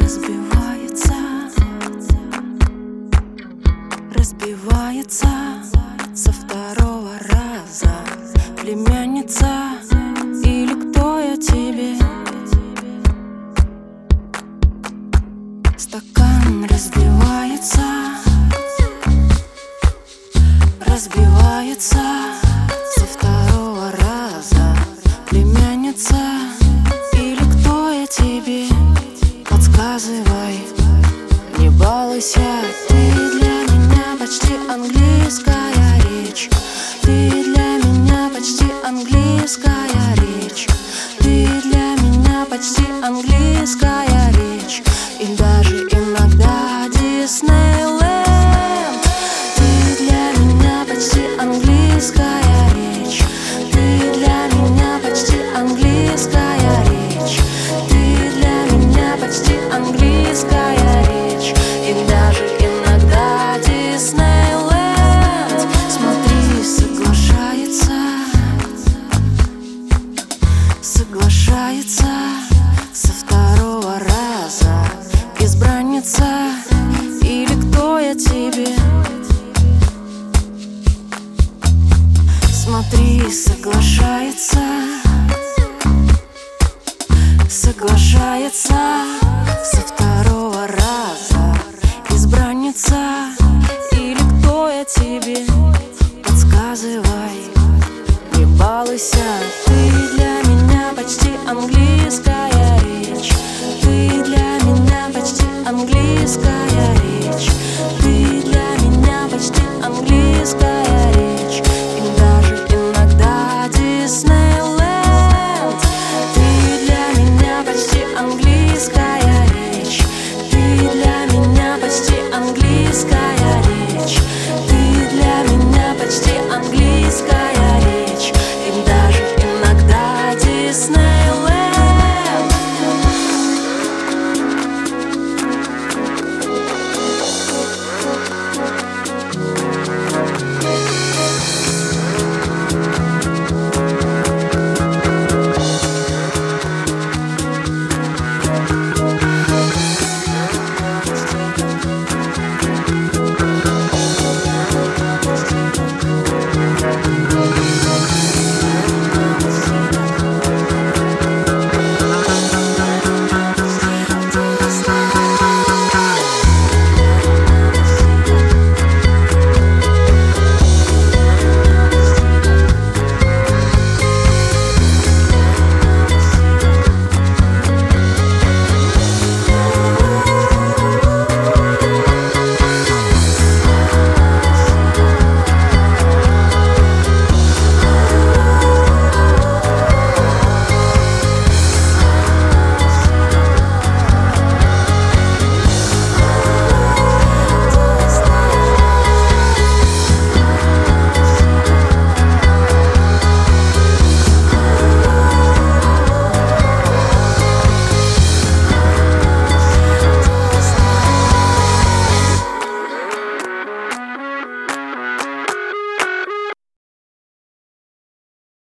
разбивается, разбивается со второго раза. Племянница или кто я тебе? Стакан разбивается, разбивается со второго раза. Племянница или кто я тебе? Подсказывай, не балуйся. Ты для меня почти английская речь. Ты для меня почти английская речь. Ты для меня почти английская речь. И даже иногда Диснейленд. Ты для меня почти английская речь. Ты для меня почти английская речь. Ты для меня почти английская речь. И даже иногда Диснейленд. Смотри, соглашается, соглашается со второго раза. Избранница или кто я тебе? Смотри, соглашается, соглашается со второго